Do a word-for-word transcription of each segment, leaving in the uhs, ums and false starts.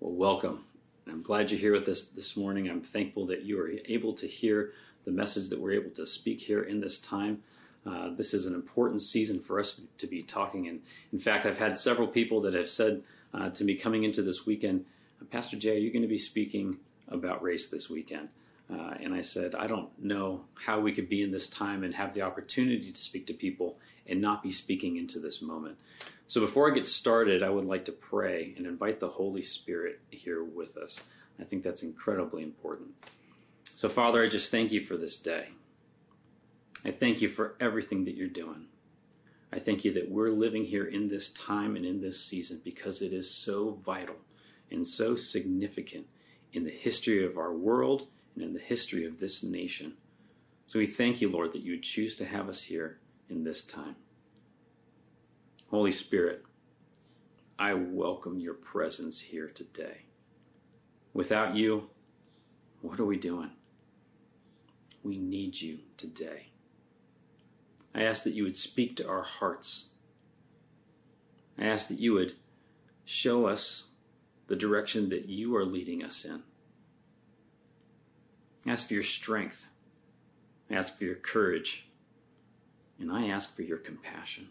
Well, welcome. I'm glad you're here with us this morning. I'm thankful that you are able to hear the message that we're able to speak here in this time. Uh, this is an important season for us to be talking. And in fact, I've had several people that have said uh, to me coming into this weekend, Pastor Jay, are you going to be speaking about race this weekend? Uh, and I said, I don't know how we could be in this time and have the opportunity to speak to people and not be speaking into this moment. So before I get started, I would like to pray and invite the Holy Spirit here with us. I think that's incredibly important. So Father, I just thank you for this day. I thank you for everything that you're doing. I thank you that we're living here in this time and in this season because it is so vital and so significant in the history of our world and in the history of this nation. So we thank you, Lord, that you would choose to have us here in this time. Holy Spirit, I welcome your presence here today. Without you, what are we doing? We need you today. I ask that you would speak to our hearts. I ask that you would show us the direction that you are leading us in. I ask for your strength. I ask for your courage. And I ask for your compassion.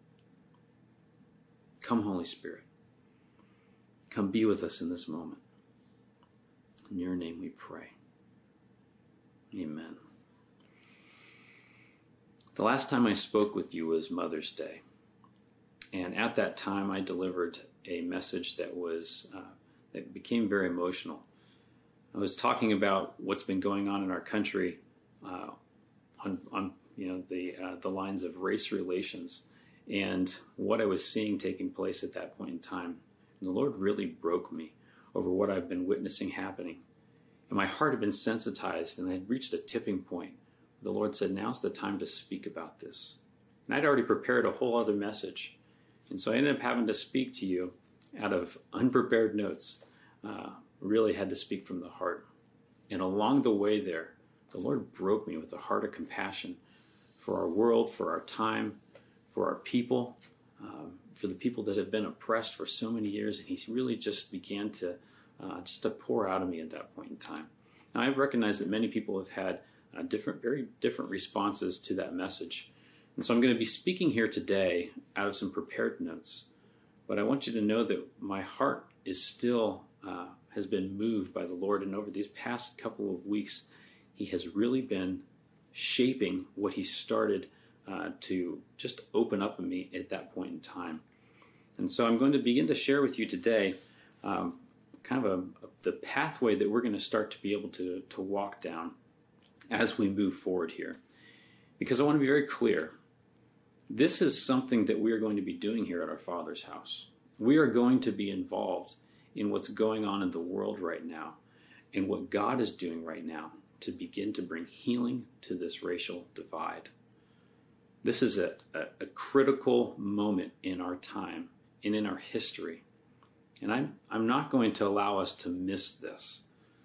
Come, Holy Spirit. Come be with us in this moment. In your name we pray. Amen. The last time I spoke with you was Mother's Day. And at that time I delivered a message that was uh, that became very emotional. I was talking about what's been going on in our country uh, on, on you know the uh, the lines of race relations and what I was seeing taking place at that point in time. And the Lord really broke me over what I've been witnessing happening. And my heart had been sensitized, and I had reached a tipping point. The Lord said, now's the time to speak about this. And I'd already prepared a whole other message. And so I ended up having to speak to you out of unprepared notes. Uh, really had to speak from the heart. And along the way there, the Lord broke me with a heart of compassion for our world, for our time, for our people, um, for the people that have been oppressed for so many years. And he really just began to uh, just to pour out of me at that point in time. Now, I recognize that many people have had uh, different, very different responses to that message. And so I'm going to be speaking here today out of some prepared notes. But I want you to know that my heart is still, uh, has been moved by the Lord. And over these past couple of weeks, he has really been shaping what he started uh, to just open up in me at that point in time. And so I'm going to begin to share with you today um, kind of a, a, the pathway that we're going to start to be able to, to walk down as we move forward here. Because I want to be very clear. This is something that we are going to be doing here at our Father's house. We are going to be involved in what's going on in the world right now and what God is doing right now to begin to bring healing to this racial divide. This is a, a, a critical moment in our time and in our history. And I'm, I'm not going to allow us to miss this.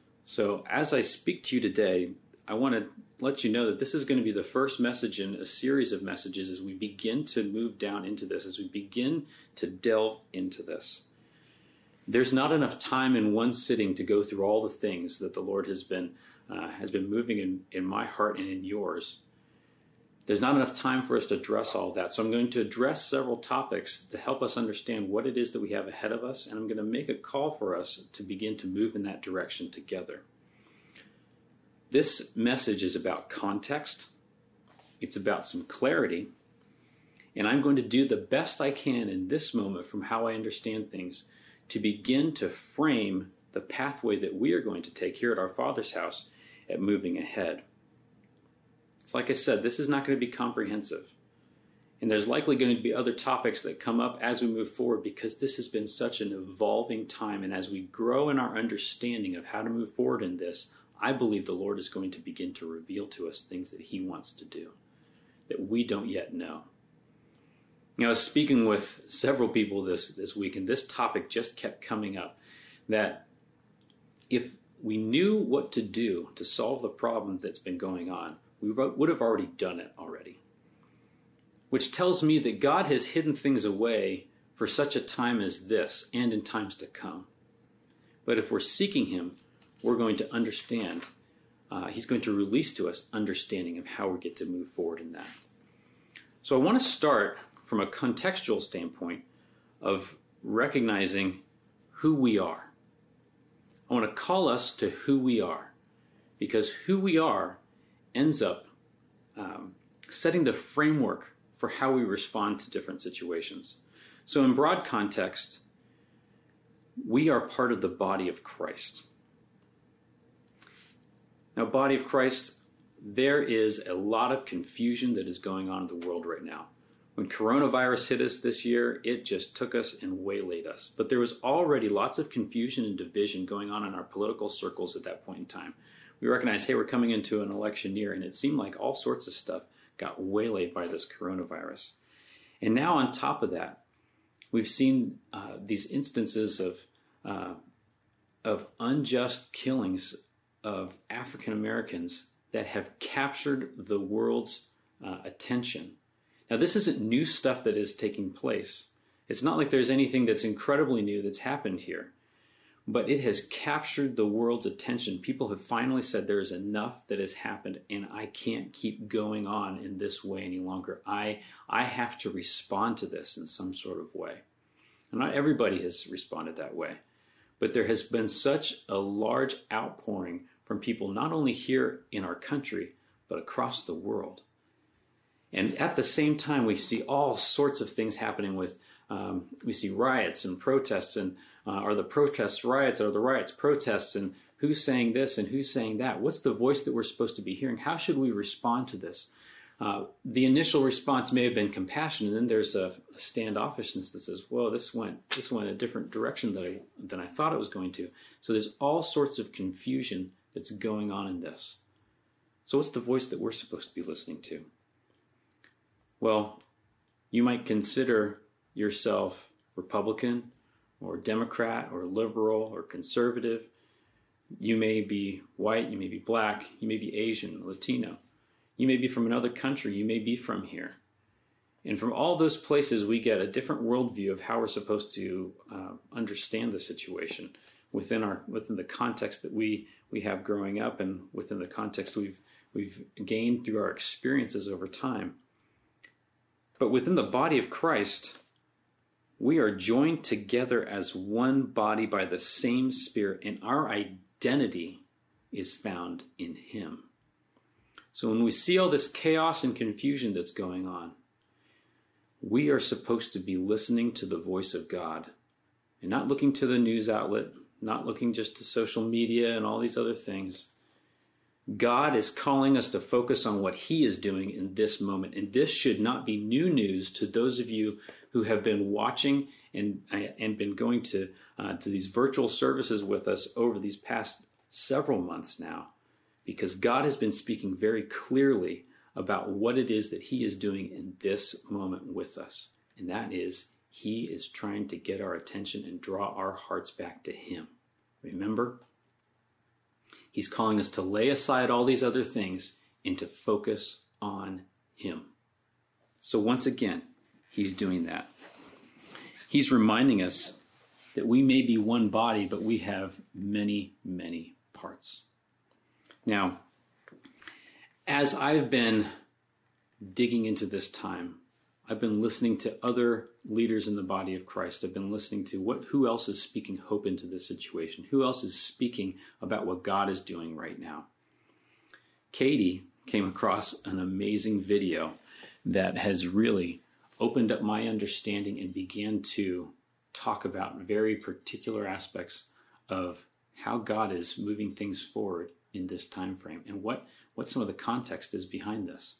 So as I speak to you today, I want to let you know that this is going to be the first message in a series of messages as we begin to move down into this, as we begin to delve into this. There's not enough time in one sitting to go through all the things that the Lord has been uh, has been moving in, in my heart and in yours. There's not enough time for us to address all that. So I'm going to address several topics to help us understand what it is that we have ahead of us. And I'm going to make a call for us to begin to move in that direction together. This message is about context. It's about some clarity. And I'm going to do the best I can in this moment from how I understand things to begin to frame the pathway that we are going to take here at our Father's house at moving ahead. So like I said, this is not going to be comprehensive. And there's likely going to be other topics that come up as we move forward because this has been such an evolving time. And as we grow in our understanding of how to move forward in this, I believe the Lord is going to begin to reveal to us things that he wants to do that we don't yet know. You know, I was speaking with several people this, this week, and this topic just kept coming up, that if we knew what to do to solve the problem that's been going on, we would have already done it already. Which tells me that God has hidden things away for such a time as this and in times to come. But if we're seeking him, we're going to understand. Uh, he's going to release to us understanding of how we get to move forward in that. So I want to start from a contextual standpoint of recognizing who we are. I want to call us to who we are, because who we are ends up um, setting the framework for how we respond to different situations. So in broad context, we are part of the body of Christ. Now, body of Christ, there is a lot of confusion that is going on in the world right now. When coronavirus hit us this year, it just took us and waylaid us. But there was already lots of confusion and division going on in our political circles at that point in time. We recognized, hey, we're coming into an election year, and it seemed like all sorts of stuff got waylaid by this coronavirus. And now on top of that, we've seen uh, these instances of uh, of unjust killings of African Americans that have captured the world's uh, attention. Now, this isn't new stuff that is taking place. It's not like there's anything that's incredibly new that's happened here, but it has captured the world's attention. People have finally said there is enough that has happened, and I can't keep going on in this way any longer. I, I have to respond to this in some sort of way. And not everybody has responded that way, but there has been such a large outpouring from people, not only here in our country, but across the world. And at the same time, we see all sorts of things happening with, um, we see riots and protests, and uh, are the protests riots, are the riots protests, and who's saying this and who's saying that? What's the voice that we're supposed to be hearing? How should we respond to this? Uh, the initial response may have been compassion, and then there's a, a standoffishness that says, "Whoa, this went this went a different direction than I than I thought it was going to." So there's all sorts of confusion that's going on in this. So what's the voice that we're supposed to be listening to? Well, you might consider yourself Republican or Democrat or liberal or conservative. You may be white, you may be black, you may be Asian, Latino. You may be from another country, you may be from here. And from all those places, we get a different worldview of how we're supposed to uh, understand the situation within our within the context that we we have growing up, and within the context we've we've gained through our experiences over time. But within the body of Christ, we are joined together as one body by the same Spirit, and our identity is found in Him. So when we see all this chaos and confusion that's going on, we are supposed to be listening to the voice of God and not looking to the news outlet, not looking just to social media and all these other things. God is calling us to focus on what He is doing in this moment. And this should not be new news to those of you who have been watching and, and been going to, uh, to these virtual services with us over these past several months now, because God has been speaking very clearly about what it is that He is doing in this moment with us. And that is, He is trying to get our attention and draw our hearts back to Him. Remember? He's calling us to lay aside all these other things and to focus on Him. So once again, He's doing that. He's reminding us that we may be one body, but we have many, many parts. Now, as I've been digging into this time, I've been listening to other leaders in the body of Christ. I've been listening to what, who else is speaking hope into this situation? Who else is speaking about what God is doing right now? Katie came across an amazing video that has really opened up my understanding and began to talk about very particular aspects of how God is moving things forward in this time frame, and what, what some of the context is behind this.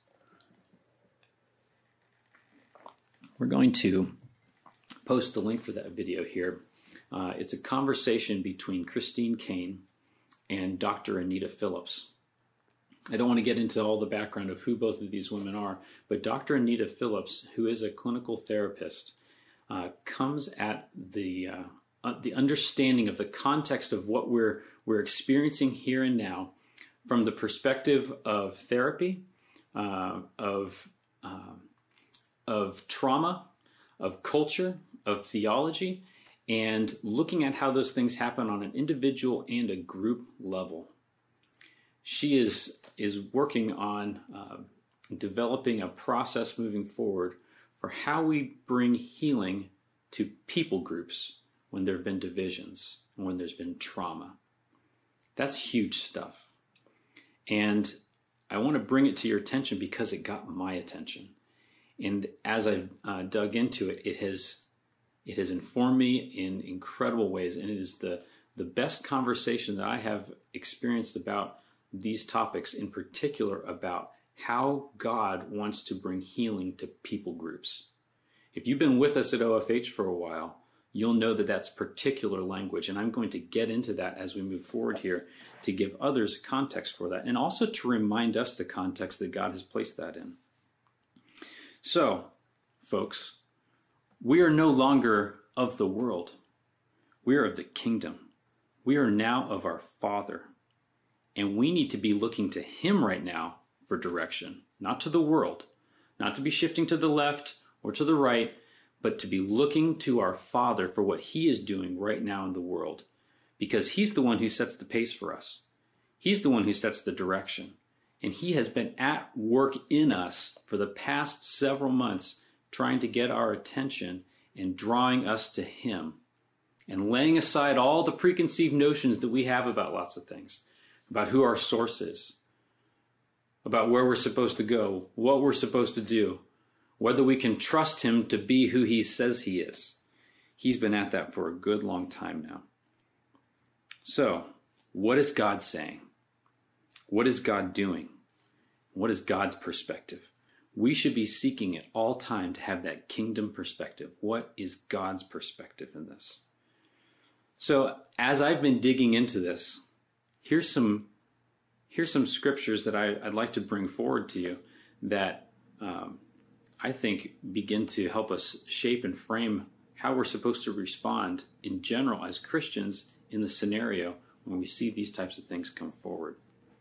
We're going to post the link for that video here. Uh, it's a conversation between Christine Caine and Doctor Anita Phillips. I don't want to get into all the background of who both of these women are, but Doctor Anita Phillips, who is a clinical therapist, uh, comes at the uh, uh, the understanding of the context of what we're we're experiencing here and now from the perspective of therapy, uh, of uh, of trauma, of culture, of theology, and looking at how those things happen on an individual and a group level. She is, is working on uh, developing a process moving forward for how we bring healing to people groups when there have been divisions and when there's been trauma. That's huge stuff. And I want to bring it to your attention because it got my attention. And as I uh, dug into it, it has it has informed me in incredible ways. And it is the, the best conversation that I have experienced about these topics, in particular about how God wants to bring healing to people groups. If you've been with us at O F H for a while, you'll know that that's particular language. And I'm going to get into that as we move forward here to give others context for that, and also to remind us the context that God has placed that in. So, folks, we are no longer of the world. We are of the kingdom. We are now of our Father. And we need to be looking to Him right now for direction, not to the world, not to be shifting to the left or to the right, but to be looking to our Father for what He is doing right now in the world, because He's the one who sets the pace for us. He's the one who sets the direction. And He has been at work in us for the past several months, trying to get our attention and drawing us to Him and laying aside all the preconceived notions that we have about lots of things, about who our source is, about where we're supposed to go, what we're supposed to do, whether we can trust Him to be who He says He is. He's been at that for a good long time now. So, what is God saying? What is God doing? What is God's perspective? We should be seeking at all time to have that kingdom perspective. What is God's perspective in this? So, as I've been digging into this, here's some here's some scriptures that I, I'd like to bring forward to you that um, I think begin to help us shape and frame how we're supposed to respond in general as Christians in the scenario when we see these types of things come forward.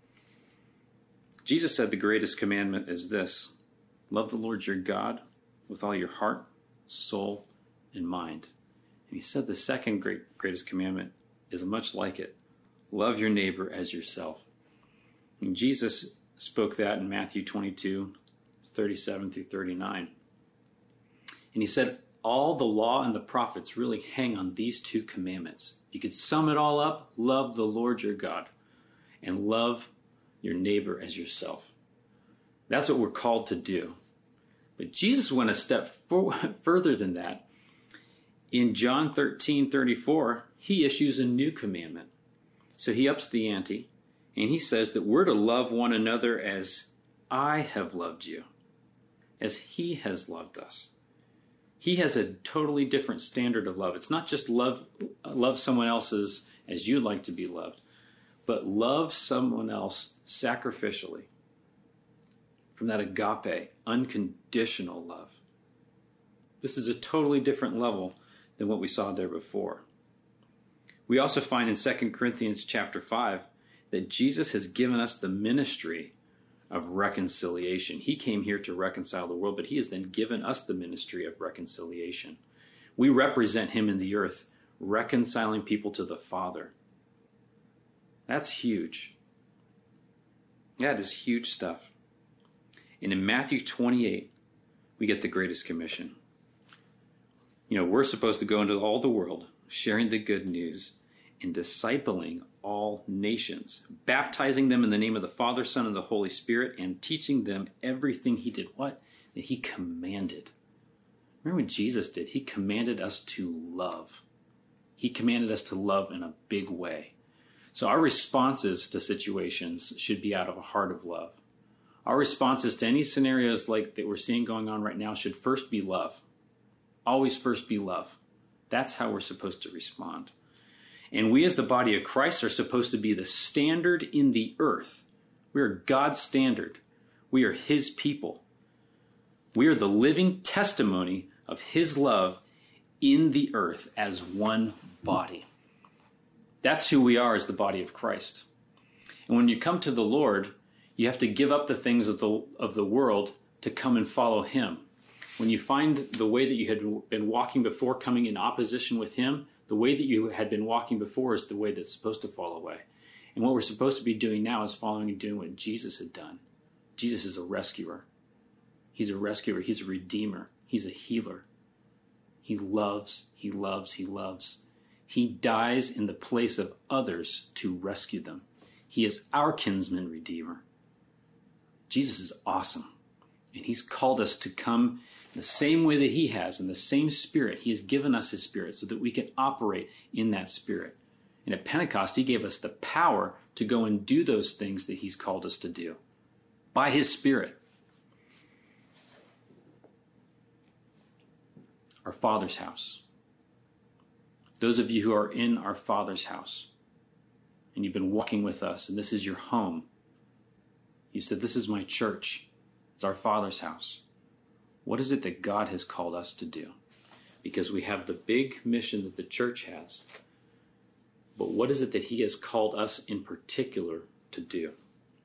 Jesus said the greatest commandment is this: love the Lord your God with all your heart, soul, and mind. And He said the second great, greatest commandment is much like it: love your neighbor as yourself. And Jesus spoke that in Matthew twenty-two, thirty-seven through thirty-nine. And He said all the law and the prophets really hang on these two commandments. If you could sum it all up: love the Lord your God and love your neighbor as yourself. That's what we're called to do. But Jesus went a step for, further than that. In John thirteen thirty-four, He issues a new commandment. So He ups the ante, and He says that we're to love one another as I have loved you, as He has loved us. He has a totally different standard of love. It's not just love, love someone else's as you'd like to be loved, but love someone else sacrificially from that agape, unconditional love. This is a totally different level than what we saw there before. We also find in Second Corinthians chapter five that Jesus has given us the ministry of reconciliation. He came here to reconcile the world, but He has then given us the ministry of reconciliation. We represent Him in the earth, reconciling people to the Father. That's huge. That is huge stuff. And in Matthew twenty-eight, we get the greatest commission. You know, we're supposed to go into all the world, sharing the good news and discipling all nations, baptizing them in the name of the Father, Son, and the Holy Spirit, and teaching them everything He did. What? That He commanded. Remember what Jesus did? He commanded us to love. He commanded us to love in a big way. So our responses to situations should be out of a heart of love. Our responses to any scenarios like that we're seeing going on right now should first be love. Always first be love. That's how we're supposed to respond. And we as the body of Christ are supposed to be the standard in the earth. We are God's standard. We are His people. We are the living testimony of His love in the earth as one body. That's who we are as the body of Christ. And when you come to the Lord, you have to give up the things of the, of the world to come and follow Him. When you find the way that you had been walking before coming in opposition with him, the way that you had been walking before is the way that's supposed to fall away. And what we're supposed to be doing now is following and doing what Jesus had done. Jesus is a rescuer. He's a rescuer. He's a redeemer. He's a healer. He loves, he loves, he loves. He dies in the place of others to rescue them. He is our kinsman redeemer. Jesus is awesome. And he's called us to come the same way that he has, in the same spirit. He has given us his spirit so that we can operate in that spirit. And at Pentecost, he gave us the power to go and do those things that he's called us to do by his spirit. Our Father's house. Those of you who are in our Father's house, and you've been walking with us, and this is your home. You said, this is my church. It's our Father's house. What is it that God has called us to do? Because we have the big mission that the church has. But what is it that he has called us in particular to do?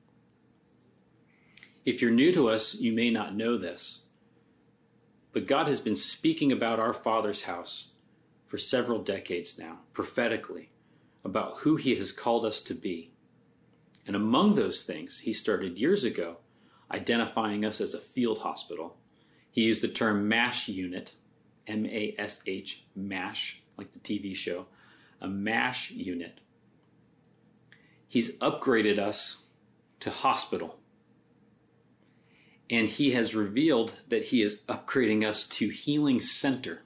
If you're new to us, you may not know this. But God has been speaking about our Father's house for several decades now, prophetically, about who he has called us to be. And among those things, he started years ago identifying us as a field hospital. He used the term MASH unit, M A S H, MASH, like the T V show, a MASH unit. He's upgraded us to hospital. And he has revealed that he is upgrading us to healing center.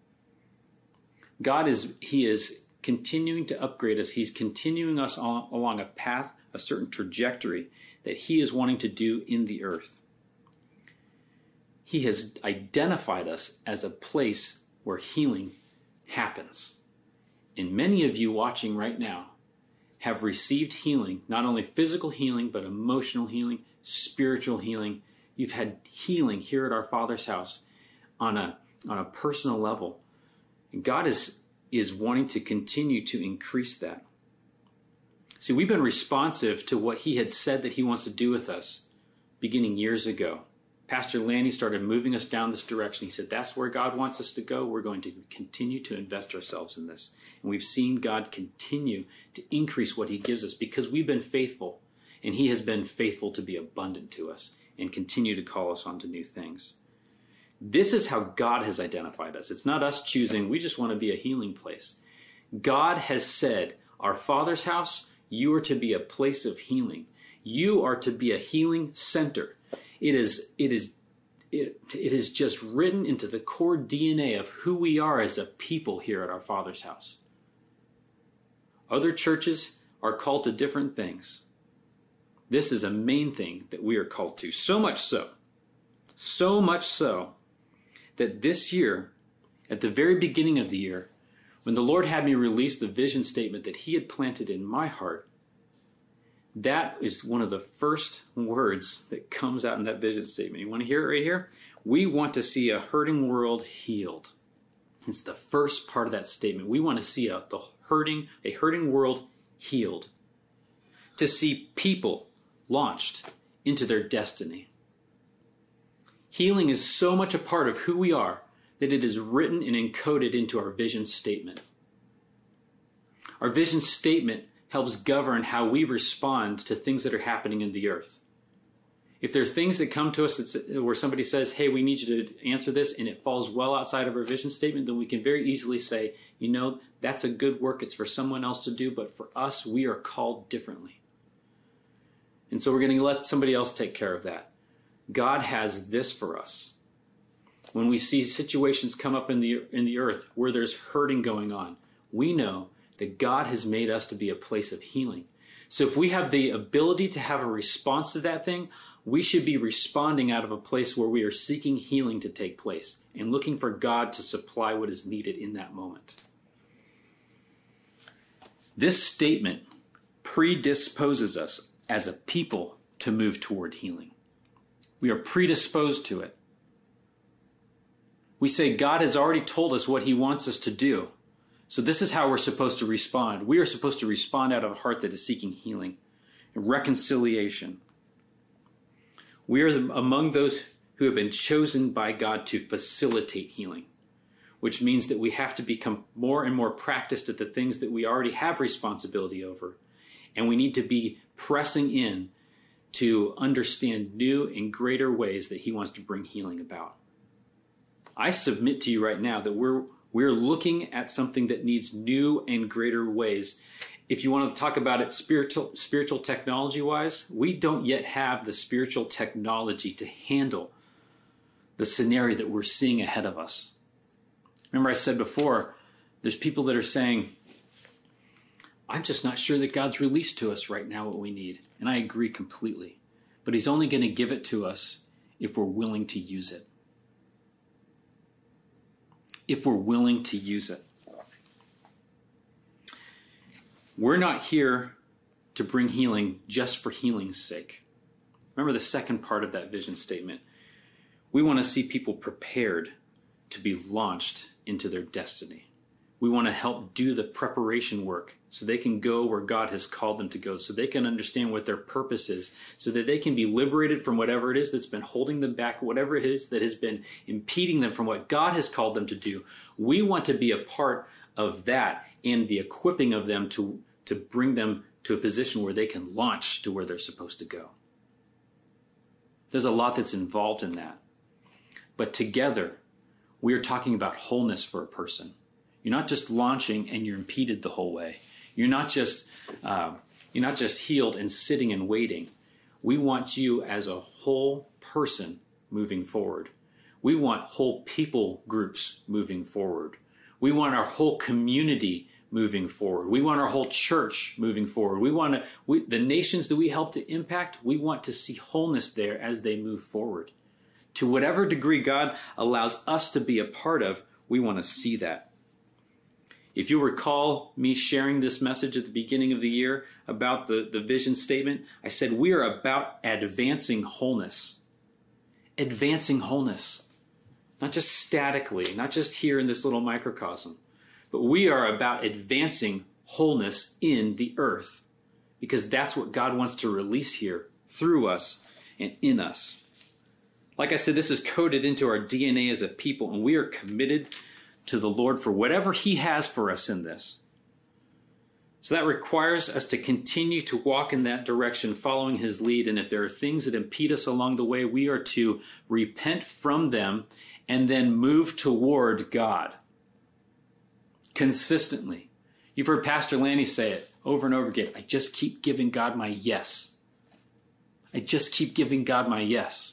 God is, he is continuing to upgrade us. He's continuing us on, along a path, a certain trajectory that he is wanting to do in the earth. He has identified us as a place where healing happens. And many of you watching right now have received healing, not only physical healing, but emotional healing, spiritual healing. You've had healing here at our Father's house on a, on a personal level. And God is, is wanting to continue to increase that. See, we've been responsive to what he had said that he wants to do with us beginning years ago. Pastor Lanny started moving us down this direction. He said, that's where God wants us to go. We're going to continue to invest ourselves in this. And we've seen God continue to increase what he gives us because we've been faithful. And he has been faithful to be abundant to us and continue to call us onto new things. This is how God has identified us. It's not us choosing. We just want to be a healing place. God has said, our Father's house, you are to be a place of healing. You are to be a healing center. It is, it is, it, it is just written into the core D N A of who we are as a people here at our Father's house. Other churches are called to different things. This is a main thing that we are called to. So much so, so much so, that this year, at the very beginning of the year, when the Lord had me release the vision statement that he had planted in my heart, that is one of the first words that comes out in that vision statement. You want to hear it right here? We want to see a hurting world healed. It's the first part of that statement. We want to see a, the hurting, a hurting world healed. To see people launched into their destiny. Healing is so much a part of who we are that it is written and encoded into our vision statement. Our vision statement helps govern how we respond to things that are happening in the earth. If there's things that come to us that's, where somebody says, hey, we need you to answer this, and it falls well outside of our vision statement, then we can very easily say, you know, that's a good work. It's for someone else to do, but for us, we are called differently. And so we're going to let somebody else take care of that. God has this for us. When we see situations come up in the in the earth where there's hurting going on, we know that God has made us to be a place of healing. So if we have the ability to have a response to that thing, we should be responding out of a place where we are seeking healing to take place and looking for God to supply what is needed in that moment. This statement predisposes us as a people to move toward healing. We are predisposed to it. We say God has already told us what he wants us to do. So this is how we're supposed to respond. We are supposed to respond out of a heart that is seeking healing and reconciliation. We are the, among those who have been chosen by God to facilitate healing, which means that we have to become more and more practiced at the things that we already have responsibility over. And we need to be pressing in to understand new and greater ways that he wants to bring healing about. I submit to you right now that we're we're looking at something that needs new and greater ways. If you want to talk about it spiritual spiritual technology wise, we don't yet have the spiritual technology to handle the scenario that we're seeing ahead of us. Remember I said before, there's people that are saying, I'm just not sure that God's released to us right now what we need. And I agree completely. But he's only going to give it to us if we're willing to use it. If we're willing to use it. We're not here to bring healing just for healing's sake. Remember the second part of that vision statement. We want to see people prepared to be launched into their destiny. We want to help do the preparation work so they can go where God has called them to go, so they can understand what their purpose is, so that they can be liberated from whatever it is that's been holding them back, whatever it is that has been impeding them from what God has called them to do. We want to be a part of that and the equipping of them to, to bring them to a position where they can launch to where they're supposed to go. There's a lot that's involved in that. But together, we are talking about wholeness for a person. You're not just launching and you're impeded the whole way. You're not just uh, you're not just healed and sitting and waiting. We want you as a whole person moving forward. We want whole people groups moving forward. We want our whole community moving forward. We want our whole church moving forward. We want to, we, the nations that we help to impact, we want to see wholeness there as they move forward. To whatever degree God allows us to be a part of, we want to see that. If you recall me sharing this message at the beginning of the year about the, the vision statement, I said we are about advancing wholeness. Advancing wholeness. Not just statically, not just here in this little microcosm, but we are about advancing wholeness in the earth, because that's what God wants to release here through us and in us. Like I said, this is coded into our D N A as a people, and we are committed to the Lord for whatever he has for us in this. So that requires us to continue to walk in that direction, following his lead. And if there are things that impede us along the way, we are to repent from them and then move toward God consistently. You've heard Pastor Lanny say it over and over again. I just keep giving God my yes. I just keep giving God my yes.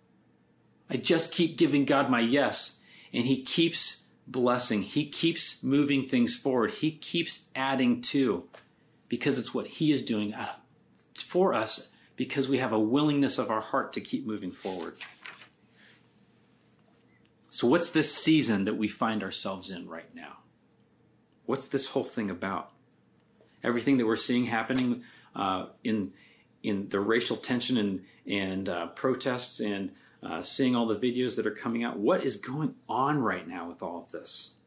I just keep giving God my yes. And he keeps blessing. He keeps moving things forward. He keeps adding to, because it's what he is doing for us, because we have a willingness of our heart to keep moving forward. So what's this season that we find ourselves in right now? What's this whole thing about? Everything that we're seeing happening uh, in in the racial tension and, and uh, protests and Uh, seeing all the videos that are coming out. What is going on right now with all of this?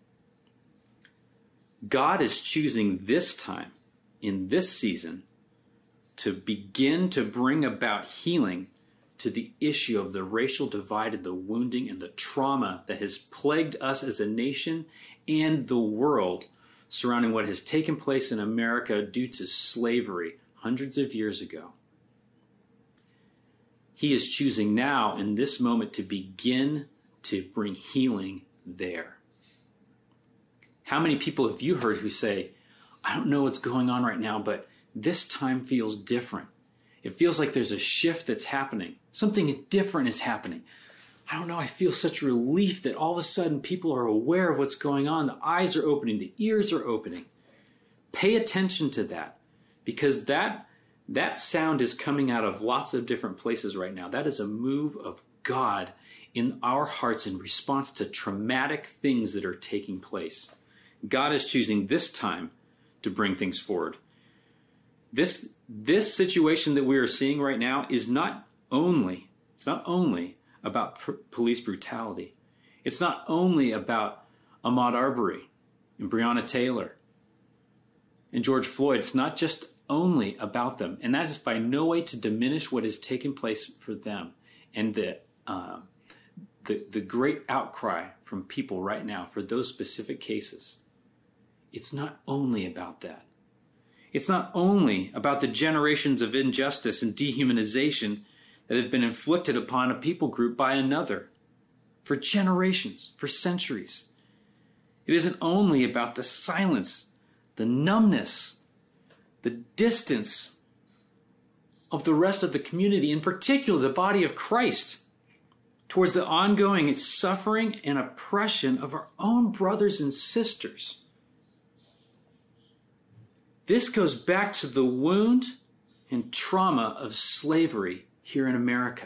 God is choosing this time, in this season, to begin to bring about healing to the issue of the racial divide and the wounding and the trauma that has plagued us as a nation and the world surrounding what has taken place in America due to slavery hundreds of years ago. He is choosing now in this moment to begin to bring healing there. How many people have you heard who say, I don't know what's going on right now, but this time feels different. It feels like there's a shift that's happening. Something different is happening. I don't know, I feel such relief that all of a sudden people are aware of what's going on. The eyes are opening, the ears are opening. Pay attention to that, because that That sound is coming out of lots of different places right now. That is a move of God in our hearts in response to traumatic things that are taking place. God is choosing this time to bring things forward. This, this situation that we are seeing right now is not only, it's not only about pr- police brutality. It's not only about Ahmaud Arbery and Breonna Taylor and George Floyd. It's not just only about them. And that is by no way to diminish what has taken place for them and the uh, the, the great outcry from people right now for those specific cases, it's not only about that. It's not only about the generations of injustice and dehumanization that have been inflicted upon a people group by another for generations, for centuries. It isn't only about the silence, the numbness, the distance of the rest of the community, in particular the body of Christ, towards the ongoing suffering and oppression of our own brothers and sisters. This goes back to the wound and trauma of slavery here in America.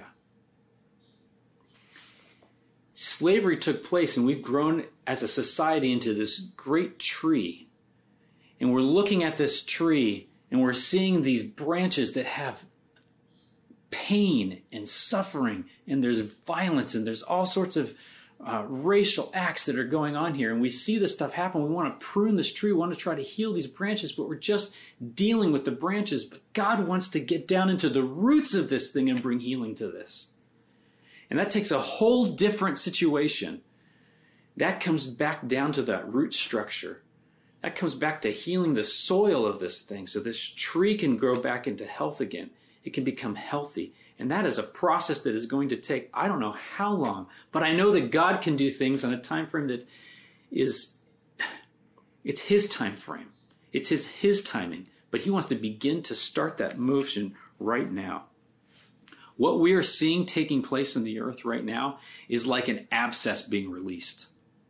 Slavery took place, and we've grown as a society into this great tree. And we're looking at this tree, and we're seeing these branches that have pain and suffering, and there's violence, and there's all sorts of uh, racial acts that are going on here. And we see this stuff happen. We want to prune this tree. We want to try to heal these branches, but we're just dealing with the branches. But God wants to get down into the roots of this thing and bring healing to this. And that takes a whole different situation. That comes back down to that root structure. That comes back to healing the soil of this thing so this tree can grow back into health again. It can become healthy. And that is a process that is going to take, I don't know how long, but I know that God can do things on a time frame that is, it's his time frame. It's his, his timing. But he wants to begin to start that motion right now. What we are seeing taking place in the earth right now is like an abscess being released.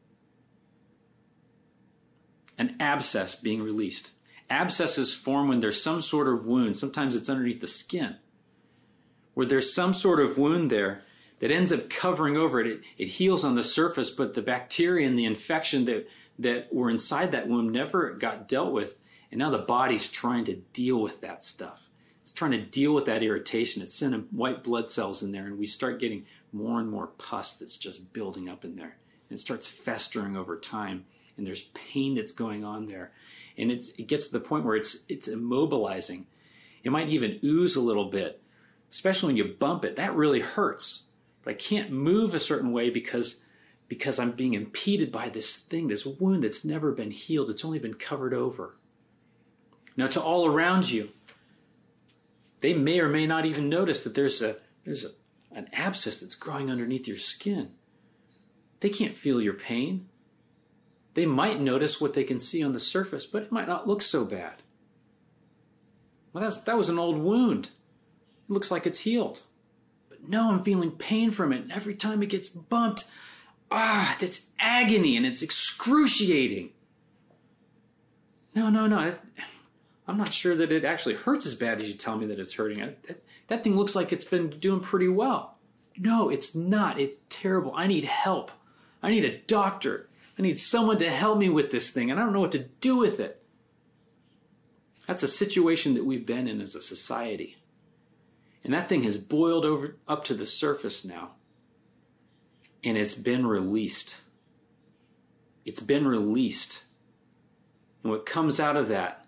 An abscess being released. Abscesses form when there's some sort of wound. Sometimes it's underneath the skin, where there's some sort of wound there that ends up covering over it. It, it heals on the surface, but the bacteria and the infection that, that were inside that wound never got dealt with. And now the body's trying to deal with that stuff. It's trying to deal with that irritation. It's sending white blood cells in there, and we start getting more and more pus that's just building up in there. And it starts festering over time, and there's pain that's going on there. And it's, it gets to the point where it's it's immobilizing. It might even ooze a little bit, especially when you bump it. That really hurts. But I can't move a certain way because, because I'm being impeded by this thing, this wound that's never been healed. It's only been covered over. Now, to all around you, they may or may not even notice that there's a there's a, an abscess that's growing underneath your skin. They can't feel your pain. They might notice what they can see on the surface, but it might not look so bad. Well, that's, that was an old wound. It looks like it's healed. But no, I'm feeling pain from it. And every time it gets bumped, ah, that's agony and it's excruciating. No, no, no. I'm not sure that it actually hurts as bad as you tell me that it's hurting. That, that thing looks like it's been doing pretty well. No, it's not. It's terrible. I need help. I need a doctor. I need someone to help me with this thing, and I don't know what to do with it. That's a situation that we've been in as a society. And that thing has boiled over up to the surface now. And it's been released. It's been released. And what comes out of that,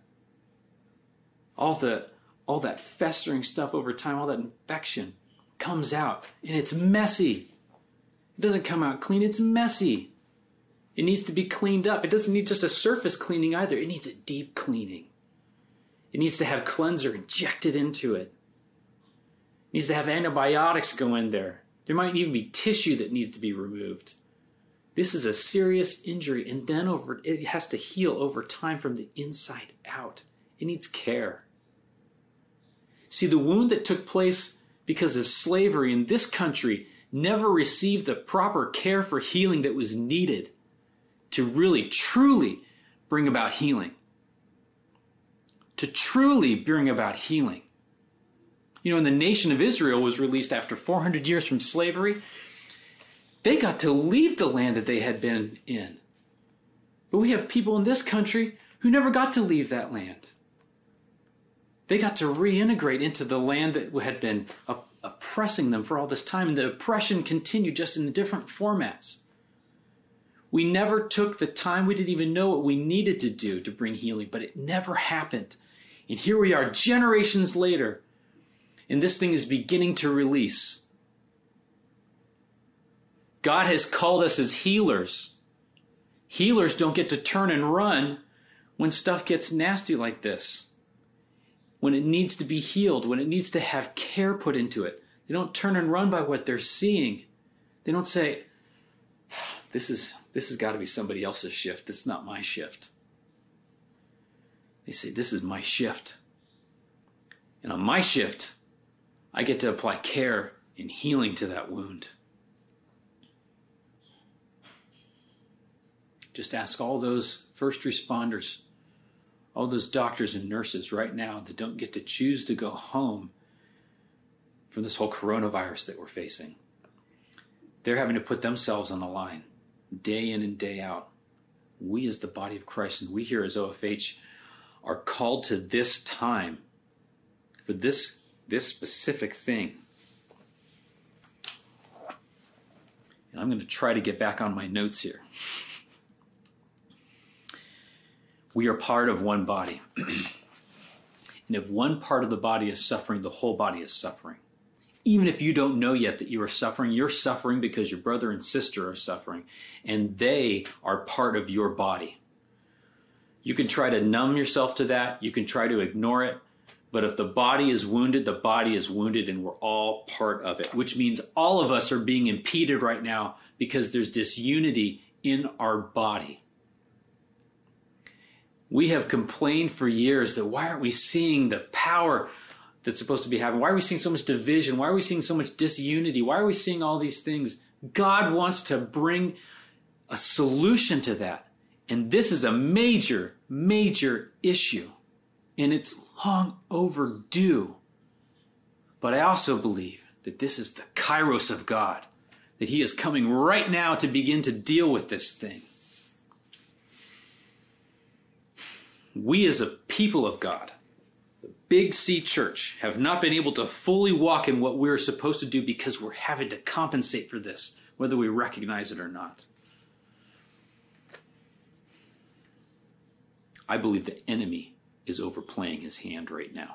all the all that festering stuff over time, all that infection comes out. And it's messy. It doesn't come out clean. It's messy. It needs to be cleaned up. It doesn't need just a surface cleaning either. It needs a deep cleaning. It needs to have cleanser injected into it. It needs to have antibiotics go in there. There might even be tissue that needs to be removed. This is a serious injury, and then over it has to heal over time from the inside out. It needs care. See, the wound that took place because of slavery in this country never received the proper care for healing that was needed to really, truly bring about healing. To truly bring about healing. You know, when the nation of Israel was released after four hundred years from slavery, they got to leave the land that they had been in. But we have people in this country who never got to leave that land. They got to reintegrate into the land that had been oppressing them for all this time, and the oppression continued just in different formats. We never took the time. We didn't even know what we needed to do to bring healing, but it never happened. And here we are generations later, and this thing is beginning to release. God has called us as healers. Healers don't get to turn and run when stuff gets nasty like this. When it needs to be healed, when it needs to have care put into it. They don't turn and run by what they're seeing. They don't say, this is this has got to be somebody else's shift. This is not my shift. They say, this is my shift. And on my shift, I get to apply care and healing to that wound. Just ask all those first responders, all those doctors and nurses right now that don't get to choose to go home from this whole coronavirus that we're facing. They're having to put themselves on the line day in and day out. We as the body of Christ and we here as O F H are called to this time for this, this specific thing. And I'm going to try to get back on my notes here. We are part of one body. And if one part of the body is suffering, the whole body is suffering. Even if you don't know yet that you are suffering, you're suffering because your brother and sister are suffering, and they are part of your body. You can try to numb yourself to that. You can try to ignore it. But if the body is wounded, the body is wounded, and we're all part of it, which means all of us are being impeded right now because there's disunity in our body. We have complained for years that why aren't we seeing the power that's supposed to be happening? Why are we seeing so much division? Why are we seeing so much disunity? Why are we seeing all these things? God wants to bring a solution to that. And this is a major, major issue. And it's long overdue. But I also believe that this is the kairos of God, that he is coming right now to begin to deal with this thing. We as a people of God, the Big C Church, have not been able to fully walk in what we're supposed to do because we're having to compensate for this, whether we recognize it or not. I believe the enemy is overplaying his hand right now.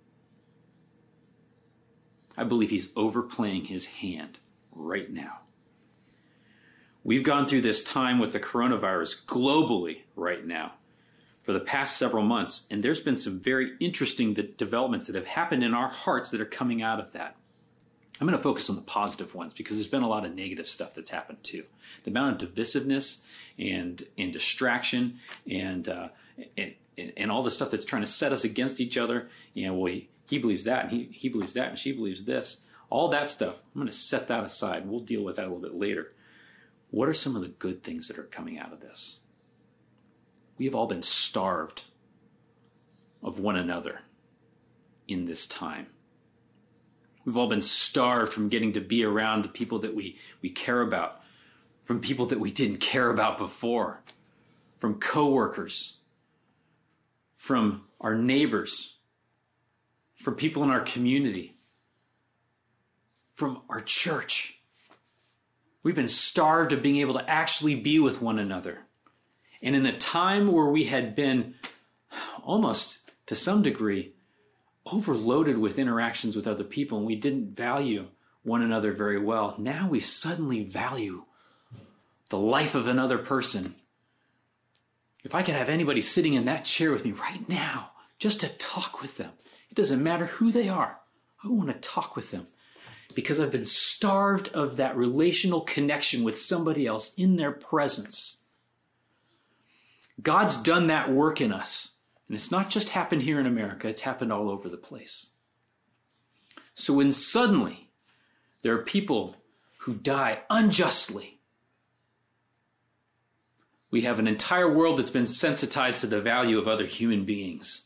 I believe he's overplaying his hand right now. We've gone through this time with the coronavirus globally right now for the past several months, and there's been some very interesting developments that have happened in our hearts that are coming out of that. I'm going to focus on the positive ones because there's been a lot of negative stuff that's happened too. The amount of divisiveness and, and distraction and, uh, and and all the stuff that's trying to set us against each other. You know, well, he, he believes that, and he, he believes that, and she believes this. All that stuff, I'm going to set that aside. We'll deal with that a little bit later. What are some of the good things that are coming out of this? We have all been starved of one another in this time. We've all been starved from getting to be around the people that we, we care about, from people that we didn't care about before, from coworkers, from our neighbors, from people in our community, from our church. We've been starved of being able to actually be with one another. And in a time where we had been almost, to some degree, overloaded with interactions with other people and we didn't value one another very well, now we suddenly value the life of another person. If I could have anybody sitting in that chair with me right now, just to talk with them, it doesn't matter who they are. I want to talk with them because I've been starved of that relational connection with somebody else in their presence. God's done that work in us. And it's not just happened here in America, it's happened all over the place. So when suddenly there are people who die unjustly, we have an entire world that's been sensitized to the value of other human beings.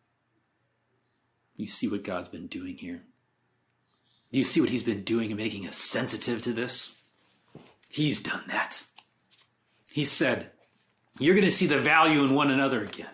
You see what God's been doing here? Do you see what he's been doing in making us sensitive to this? He's done that. He said, you're going to see the value in one another again.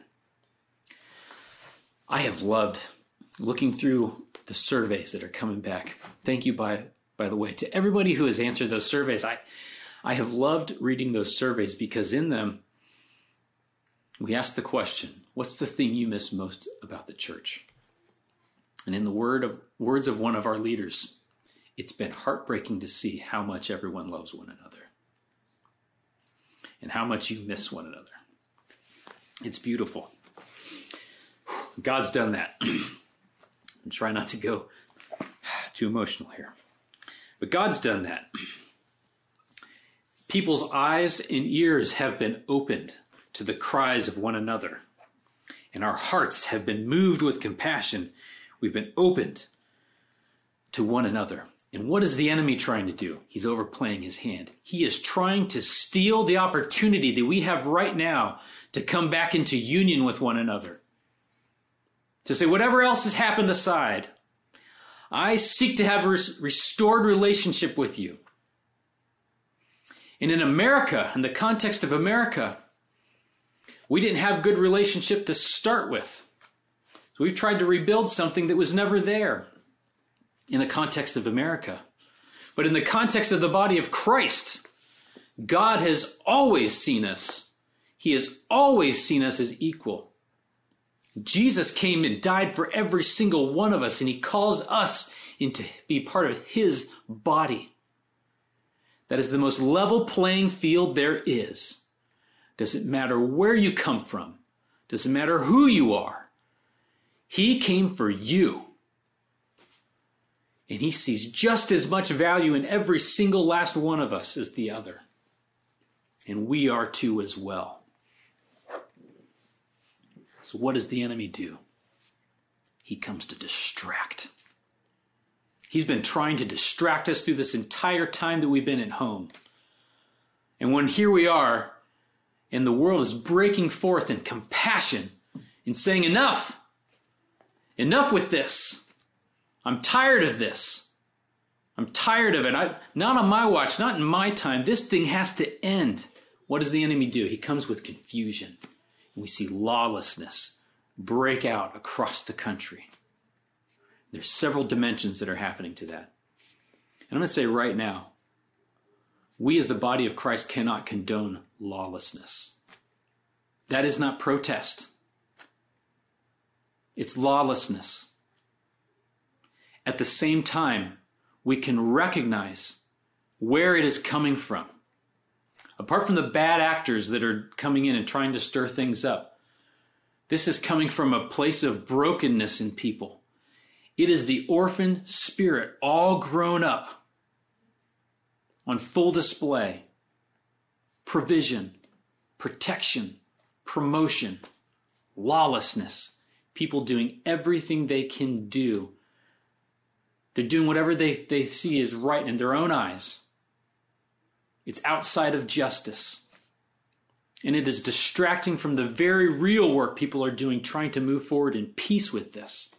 I have loved looking through the surveys that are coming back. Thank you, by, by the way, to everybody who has answered those surveys. I I have loved reading those surveys because in them, we ask the question, what's the thing you miss most about the church? And in the word of, words of one of our leaders, it's been heartbreaking to see how much everyone loves one another and how much you miss one another. It's beautiful. God's done that. I'm trying not to go too emotional here. But God's done that. People's eyes and ears have been opened to the cries of one another. And our hearts have been moved with compassion. We've been opened to one another. And what is the enemy trying to do? He's overplaying his hand. He is trying to steal the opportunity that we have right now to come back into union with one another. To say, whatever else has happened aside, I seek to have a restored relationship with you. And in America, in the context of America, we didn't have good relationship to start with. So we've tried to rebuild something that was never there in the context of America. But in the context of the body of Christ, God has always seen us. He has always seen us as equal. Jesus came and died for every single one of us, and he calls us into be part of his body. That is the most level playing field there is. Doesn't matter where you come from. Doesn't matter who you are. He came for you. And he sees just as much value in every single last one of us as the other. And we are too as well. So what does the enemy do? He comes to distract. He's been trying to distract us through this entire time that we've been at home. And when here we are, and the world is breaking forth in compassion and saying, enough, enough with this. I'm tired of this. I'm tired of it. I, not on my watch, not in my time. This thing has to end. What does the enemy do? He comes with confusion. And we see lawlessness break out across the country. There's several dimensions that are happening to that. And I'm going to say right now, we as the body of Christ cannot condone lawlessness. That is not protest. It's lawlessness. At the same time, we can recognize where it is coming from. Apart from the bad actors that are coming in and trying to stir things up, this is coming from a place of brokenness in people. It is the orphan spirit all grown up on full display. Provision, protection, promotion, lawlessness. People doing everything they can do. They're doing whatever they, they see is right in their own eyes. It's outside of justice. And it is distracting from the very real work people are doing, trying to move forward in peace with this.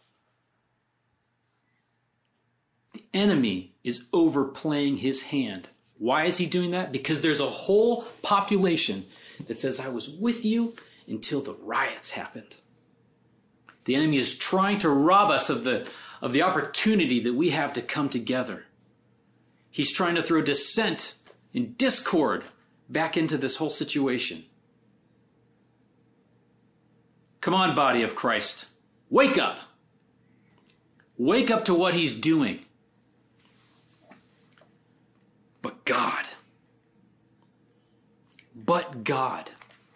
The enemy is overplaying his hand. Why is he doing that? Because there's a whole population that says, I was with you until the riots happened. The enemy is trying to rob us of the, of the opportunity that we have to come together. He's trying to throw dissent and discord back into this whole situation. Come on, body of Christ. Wake up. Wake up to what he's doing. But God. But God.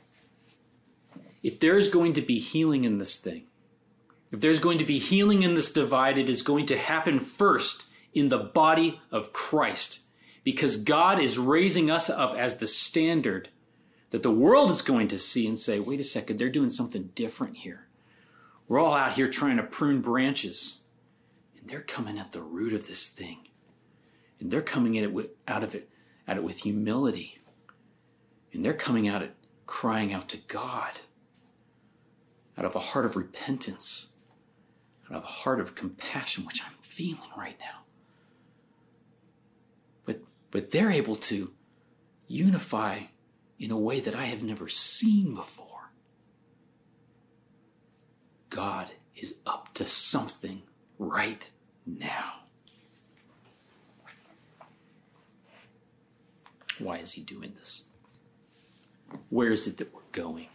If there's going to be healing in this thing, if there's going to be healing in this divide, it is going to happen first in the body of Christ. Because God is raising us up as the standard that the world is going to see and say, wait a second, they're doing something different here. We're all out here trying to prune branches. And they're coming at the root of this thing. And they're coming at it with, out of it, at it with humility. And they're coming at it crying out to God. Out of a heart of repentance. Out of a heart of compassion, which I'm feeling right now. But, but they're able to unify in a way that I have never seen before. God is up to something right now. Why is he doing this? Where is it that we're going?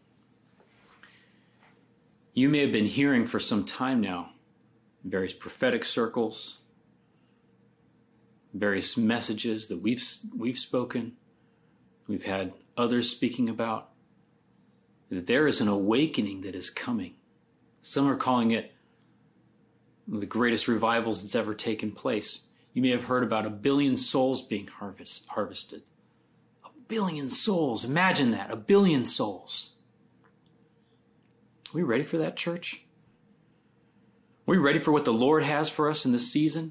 You may have been hearing for some time now in various prophetic circles, various messages that we've we've spoken, we've had others speaking about, that there is an awakening that is coming. Some are calling it one of the greatest revivals that's ever taken place. You may have heard about a billion souls being harvest, harvested. A billion souls. Imagine that, a billion souls. Are we ready for that, church? Are we ready for what the Lord has for us in this season?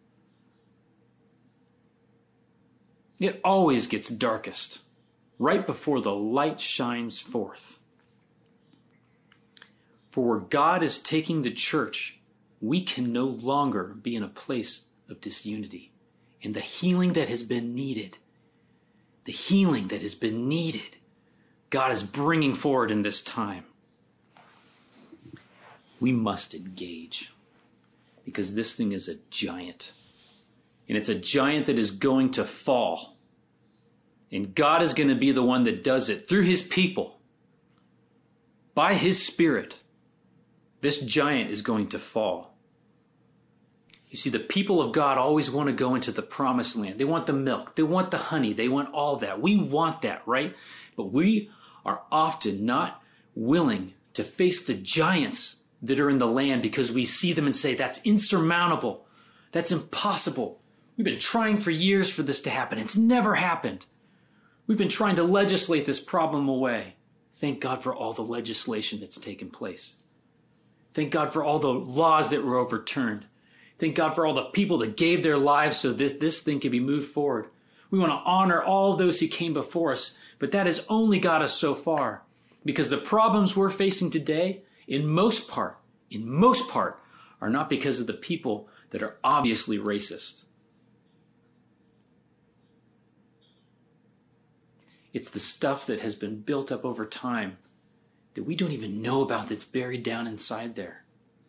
It always gets darkest right before the light shines forth. For where God is taking the church, we can no longer be in a place of disunity. And the healing that has been needed, the healing that has been needed, God is bringing forward in this time. We must engage, because this thing is a giant. And it's a giant that is going to fall. And God is going to be the one that does it through his people. By his Spirit, this giant is going to fall. You see, the people of God always want to go into the promised land. They want the milk. They want the honey. They want all that. We want that, right? But we are often not willing to face the giants that are in the land because we see them and say, that's insurmountable. That's impossible. We've been trying for years for this to happen. It's never happened. We've been trying to legislate this problem away. Thank God for all the legislation that's taken place. Thank God for all the laws that were overturned. Thank God for all the people that gave their lives so this, this thing can be moved forward. We want to honor all those who came before us, but that has only got us so far. Because the problems we're facing today, in most part, in most part, are not because of the people that are obviously racist. It's the stuff that has been built up over time that we don't even know about, that's buried down inside there.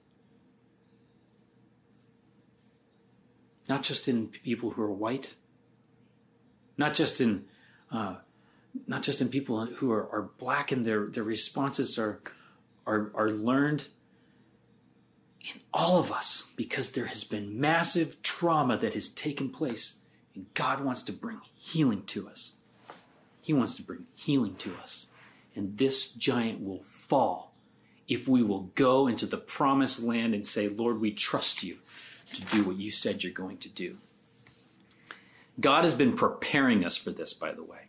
Not just in people who are white, not just in uh, not just in people who are, are black, and their, their responses are, are are learned in all of us, because there has been massive trauma that has taken place, and God wants to bring healing to us. He wants to bring healing to us. And this giant will fall if we will go into the promised land and say, Lord, we trust you to do what you said you're going to do. God has been preparing us for this, by the way.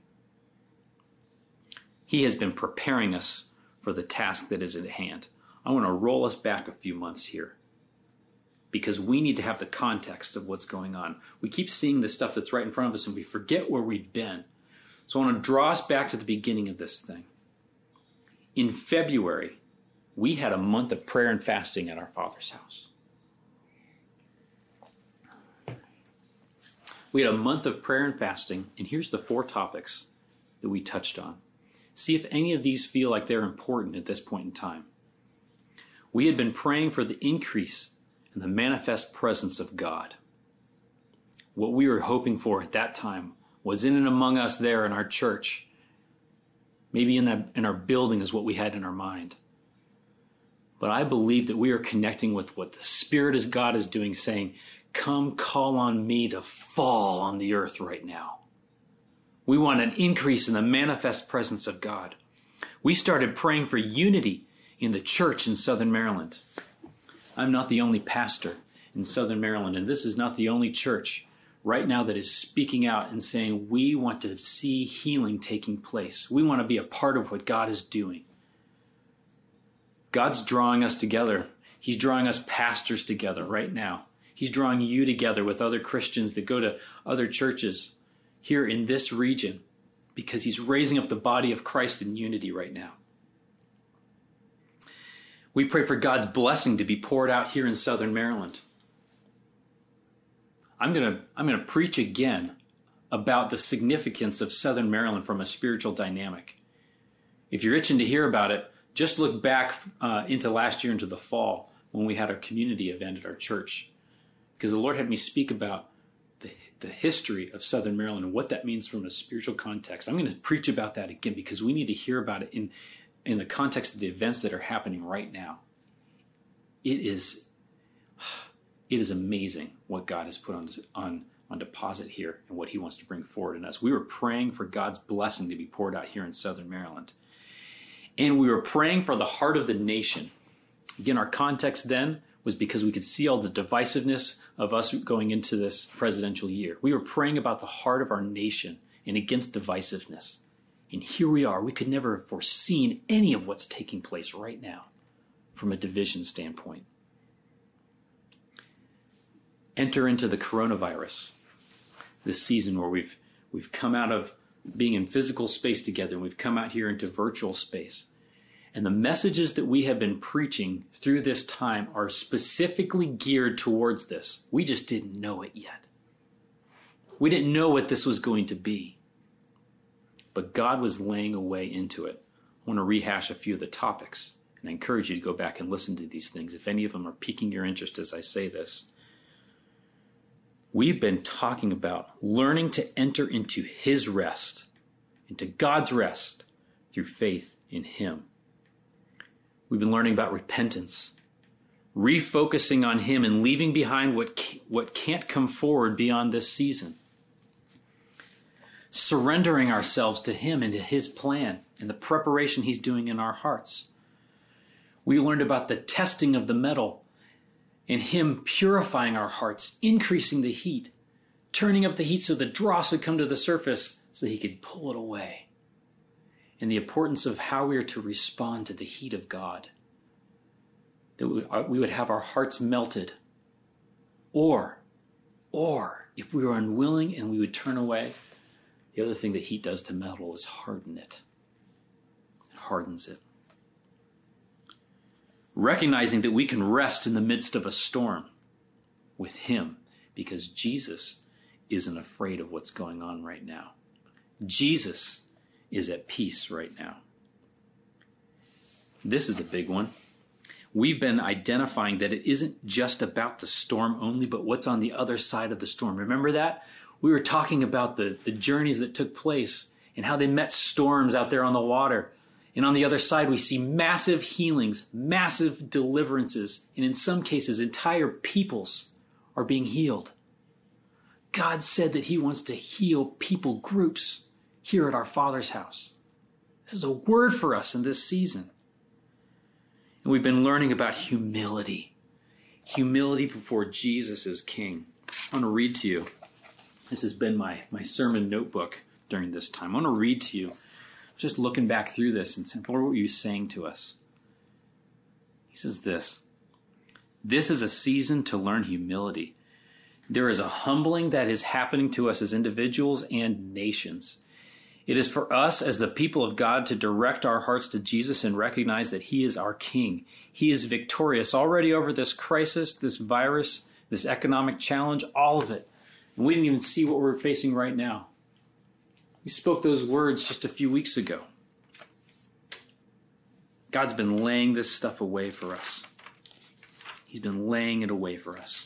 He has been preparing us for the task that is at hand. I want to roll us back a few months here, because we need to have the context of what's going on. We keep seeing the stuff that's right in front of us and we forget where we've been. So I want to draw us back to the beginning of this thing. In February, we had a month of prayer and fasting at our Father's house. We had a month of prayer and fasting, and here's the four topics that we touched on. See if any of these feel like they're important at this point in time. We had been praying for the increase in the manifest presence of God. What we were hoping for at that time was in and among us there in our church. Maybe in that in our building is what we had in our mind. But I believe that we are connecting with what the Spirit of God is doing, saying, come call on me to fall on the earth right now. We want an increase in the manifest presence of God. We started praying for unity in the church in Southern Maryland. I'm not the only pastor in Southern Maryland, and this is not the only church right now that is speaking out and saying, we want to see healing taking place. We want to be a part of what God is doing. God's drawing us together. He's drawing us pastors together right now. He's drawing you together with other Christians that go to other churches here in this region, because he's raising up the body of Christ in unity right now. We pray for God's blessing to be poured out here in Southern Maryland. I'm going to I'm going to preach again about the significance of Southern Maryland from a spiritual dynamic. If you're itching to hear about it, just look back uh, into last year, into the fall, when we had our community event at our church. Because the Lord had me speak about the, the history of Southern Maryland and what that means from a spiritual context. I'm going to preach about that again, because we need to hear about it in, in the context of the events that are happening right now. It is, it is amazing what God has put on, on on deposit here and what he wants to bring forward in us. We were praying for God's blessing to be poured out here in Southern Maryland. And we were praying for the heart of the nation. Again, our context then was because we could see all the divisiveness of us going into this presidential year. We were praying about the heart of our nation and against divisiveness. And here we are. We could never have foreseen any of what's taking place right now from a division standpoint. Enter into the coronavirus, this season where we've we've come out of being in physical space together and we've come out here into virtual space. And the messages that we have been preaching through this time are specifically geared towards this. We just didn't know it yet. We didn't know what this was going to be. But God was laying a way into it. I want to rehash a few of the topics, and I encourage you to go back and listen to these things if any of them are piquing your interest as I say this. We've been talking about learning to enter into his rest, into God's rest through faith in him. We've been learning about repentance, refocusing on him and leaving behind what, what can't come forward beyond this season. Surrendering ourselves to him and to his plan and the preparation he's doing in our hearts. We learned about the testing of the metal and him purifying our hearts, increasing the heat, turning up the heat so the dross would come to the surface so he could pull it away. And the importance of how we are to respond to the heat of God. That we would have our hearts melted. Or, or, if we were unwilling and we would turn away, the other thing that heat does to metal is harden it. It hardens it. Recognizing that we can rest in the midst of a storm with him because Jesus isn't afraid of what's going on right now. Jesus is at peace right now. This is a big one. We've been identifying that it isn't just about the storm only, but what's on the other side of the storm. Remember that? We were talking about the, the journeys that took place and how they met storms out there on the water. And on the other side, we see massive healings, massive deliverances, and in some cases, entire peoples are being healed. God said that he wants to heal people groups here at our Father's house. This is a word for us in this season. And we've been learning about humility. Humility before Jesus is King. I want to read to you. This has been my, my sermon notebook during this time. I want to read to you, just looking back through this and saying, Lord, what were you saying to us? He says this, this is a season to learn humility. There is a humbling that is happening to us as individuals and nations. It is for us as the people of God to direct our hearts to Jesus and recognize that he is our King. He is victorious already over this crisis, this virus, this economic challenge, all of it. And we didn't even see what we're facing right now. We spoke those words just a few weeks ago. God's been laying this stuff away for us. He's been laying it away for us.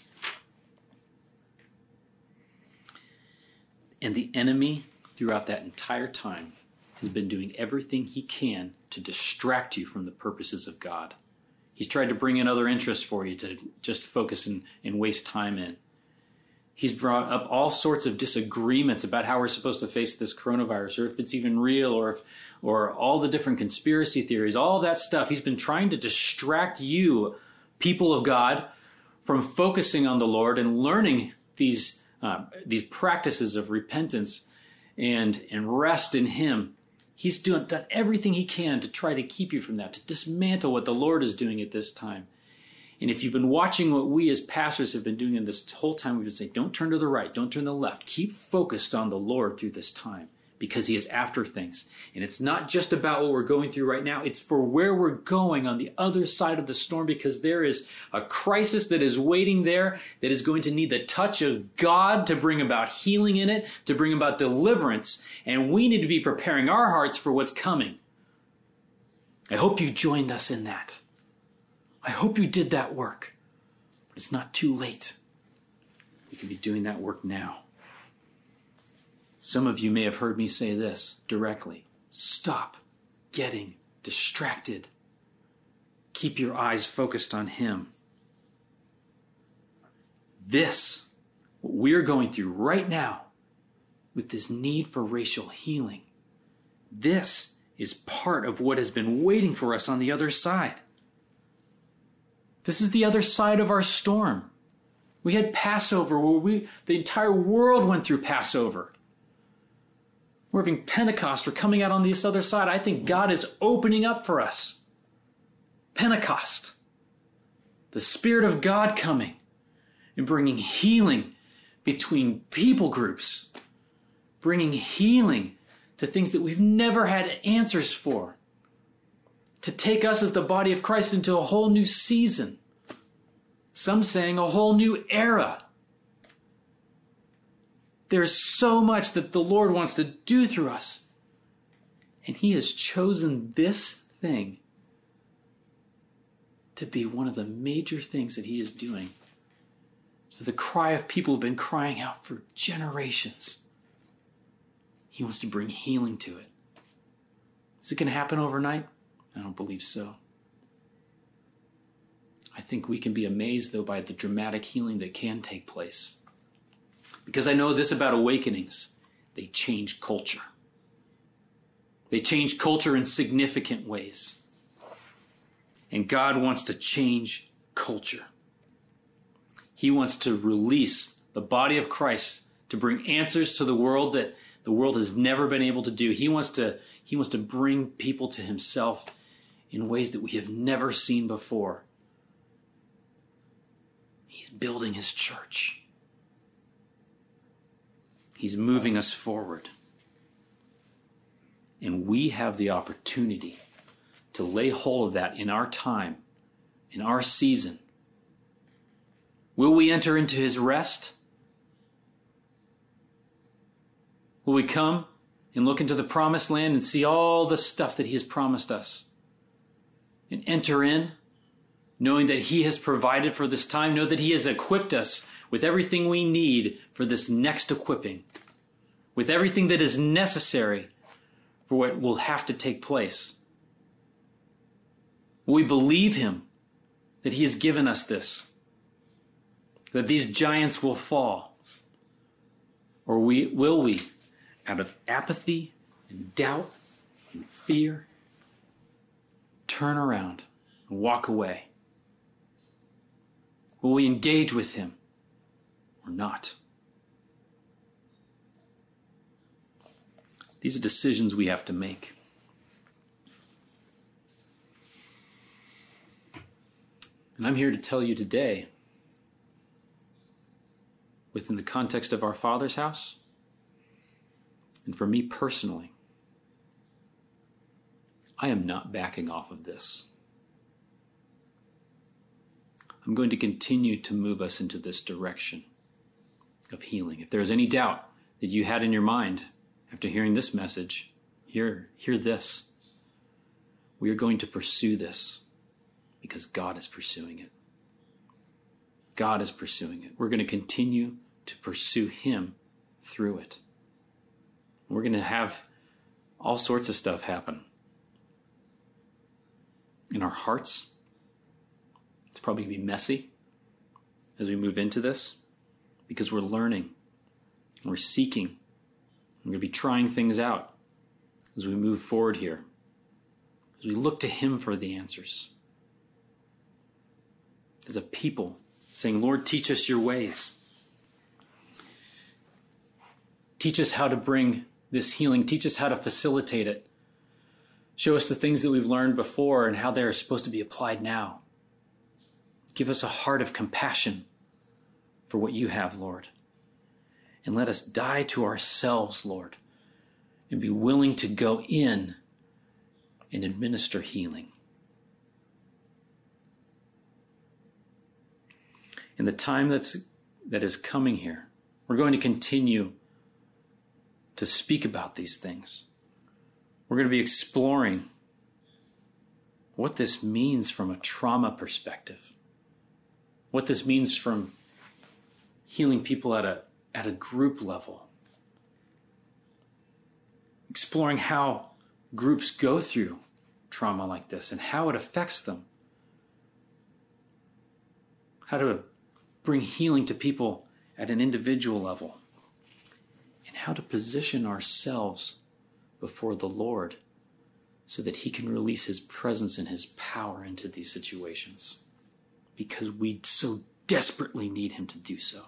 And the enemy, throughout that entire time, has been doing everything he can to distract you from the purposes of God. He's tried to bring in other interests for you to just focus and, and waste time in. He's brought up all sorts of disagreements about how we're supposed to face this coronavirus, or if it's even real, or if, or all the different conspiracy theories, all that stuff. He's been trying to distract you, people of God, from focusing on the Lord and learning these uh, these practices of repentance and and rest in him. He's doing, done everything he can to try to keep you from that, to dismantle what the Lord is doing at this time. And if you've been watching what we as pastors have been doing in this whole time, we've been saying, don't turn to the right, don't turn to the left. Keep focused on the Lord through this time because he is after things. And it's not just about what we're going through right now. It's for where we're going on the other side of the storm, because there is a crisis that is waiting there that is going to need the touch of God to bring about healing in it, to bring about deliverance. And we need to be preparing our hearts for what's coming. I hope you joined us in that. I hope you did that work. It's not too late. You can be doing that work now. Some of you may have heard me say this directly. Stop getting distracted. Keep your eyes focused on him. This what we're going through right now with this need for racial healing, this is part of what has been waiting for us on the other side. This is the other side of our storm. We had Passover where we, the entire world went through Passover. We're having Pentecost. We're coming out on this other side. I think God is opening up for us. Pentecost. The Spirit of God coming and bringing healing between people groups. Bringing healing to things that we've never had answers for. To take us as the body of Christ into a whole new season. Some saying a whole new era. There's so much that the Lord wants to do through us. And He has chosen this thing to be one of the major things that He is doing. So the cry of people who have been crying out for generations. He wants to bring healing to it. Is it going to happen overnight? I don't believe so. I think we can be amazed, though, by the dramatic healing that can take place. Because I know this about awakenings. They change culture. They change culture in significant ways. And God wants to change culture. He wants to release the body of Christ to bring answers to the world that the world has never been able to do. He wants to, he wants to bring people to Himself in ways that we have never seen before. He's building His church. He's moving us forward. And we have the opportunity to lay hold of that in our time, in our season. Will we enter into His rest? Will we come and look into the promised land and see all the stuff that He has promised us? And enter in, knowing that He has provided for this time, know that He has equipped us with everything we need for this next equipping, with everything that is necessary for what will have to take place. Will we believe Him that He has given us this, that these giants will fall? Or we, will we, out of apathy and doubt and fear, turn around and walk away? Will we engage with Him or not? These are decisions we have to make. And I'm here to tell you today, within the context of our Father's house, and for me personally, I am not backing off of this. I'm going to continue to move us into this direction of healing. If there's any doubt that you had in your mind after hearing this message, hear, hear this. We are going to pursue this because God is pursuing it. God is pursuing it. We're going to continue to pursue Him through it. We're going to have all sorts of stuff happen in our hearts. It's probably going to be messy as we move into this because we're learning, we're seeking, we're going to be trying things out as we move forward here, as we look to Him for the answers. As a people saying, Lord, teach us your ways. Teach us how to bring this healing. Teach us how to facilitate it. Show us the things that we've learned before and how they are supposed to be applied now. Give us a heart of compassion for what you have, Lord. And let us die to ourselves, Lord, and be willing to go in and administer healing. In the time that's that is coming here, we're going to continue to speak about these things. We're going to be exploring what this means from a trauma perspective, what this means from healing people at a, at a group level, exploring how groups go through trauma like this and how it affects them, how to bring healing to people at an individual level, and how to position ourselves before the Lord so that he can release his presence and his power into these situations, because we so desperately need him to do so.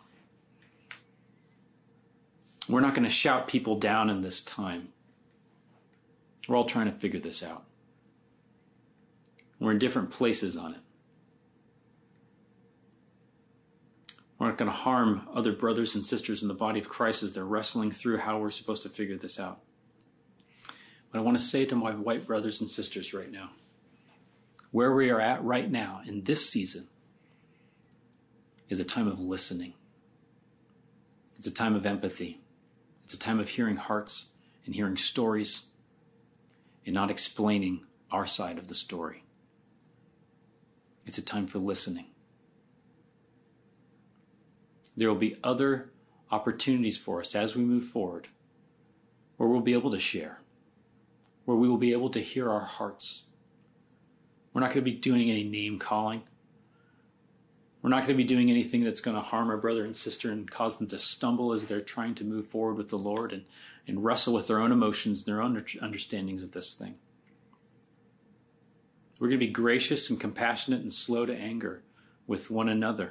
We're not going to shout people down in this time. We're all trying to figure this out. We're in different places on it. We're not going to harm other brothers and sisters in the body of Christ as they're wrestling through how we're supposed to figure this out. But I want to say to my white brothers and sisters right now, where we are at right now in this season is a time of listening. It's a time of empathy. It's a time of hearing hearts and hearing stories and not explaining our side of the story. It's a time for listening. There will be other opportunities for us as we move forward where we'll be able to share, where we will be able to hear our hearts. We're not going to be doing any name calling. We're not going to be doing anything that's going to harm our brother and sister and cause them to stumble as they're trying to move forward with the Lord and, and wrestle with their own emotions and their own understandings of this thing. We're going to be gracious and compassionate and slow to anger with one another.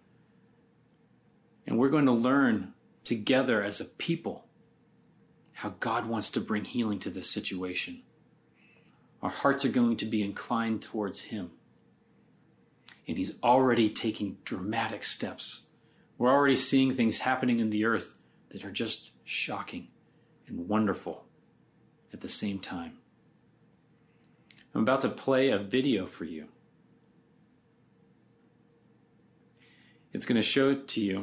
And we're going to learn together as a people how God wants to bring healing to this situation. Our hearts are going to be inclined towards him. And he's already taking dramatic steps. We're already seeing things happening in the earth that are just shocking and wonderful at the same time. I'm about to play a video for you. It's going to show to you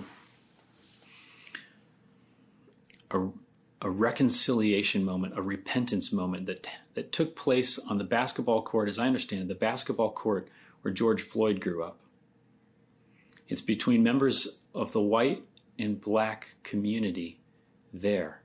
a, a reconciliation moment, a repentance moment that, that took place on the basketball court, as I understand it, the basketball court where George Floyd grew up. It's between members of the white and black community there.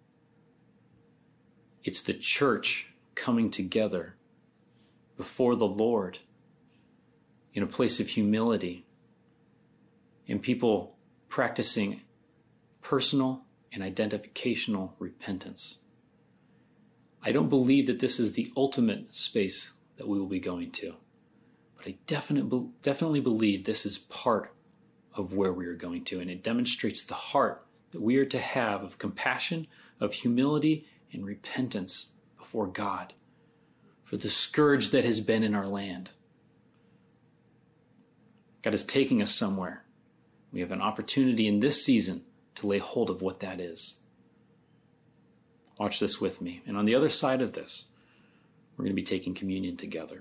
It's the church coming together before the Lord in a place of humility, and people practicing personal and identificational repentance. I don't believe that this is the ultimate space that we will be going to, but I definitely, definitely believe this is part of where we are going to, and it demonstrates the heart that we are to have of compassion, of humility, and repentance before God for the scourge that has been in our land. God is taking us somewhere. We have an opportunity in this season to lay hold of what that is. Watch this with me. And on the other side of this, we're going to be taking communion together.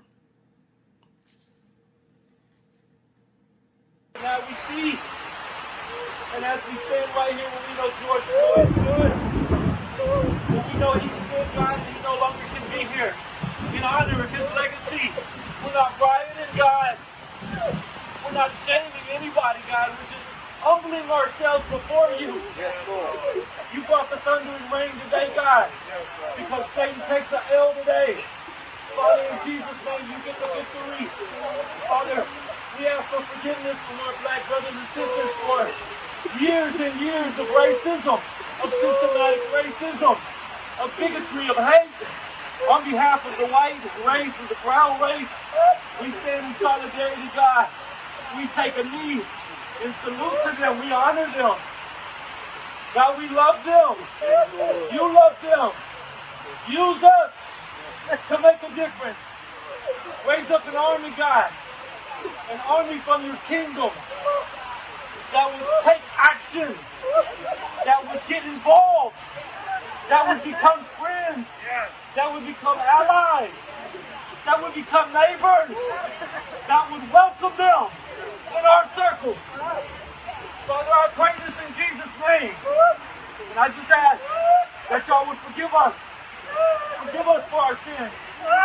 Now we see, and as we stand right here, when we know George Floyd is good, when we know he's good, God, and he no longer can be here, in honor of his legacy, we're not rioting, God. We're not shaming anybody, God. We're just humbling ourselves before you. Yes, Lord. You brought the thunder and rain today, God, because Satan takes an L today. Father, in Jesus' name, you get the victory. Father, we ask for forgiveness from our black brothers and sisters for years and years of racism, of systematic racism, of bigotry, of hate. On behalf of the white race and the brown race, we stand in solidarity, God. We take a knee and salute to them. We honor them. God, we love them. You love them. Use us to make a difference. Raise up an army, God. An army from your kingdom that would take action, that would get involved, that would become friends, that would become allies, that would become neighbors, that would welcome them in our circles. Father, I pray this in Jesus' name. And I just ask that y'all would forgive us. Forgive us for our sins.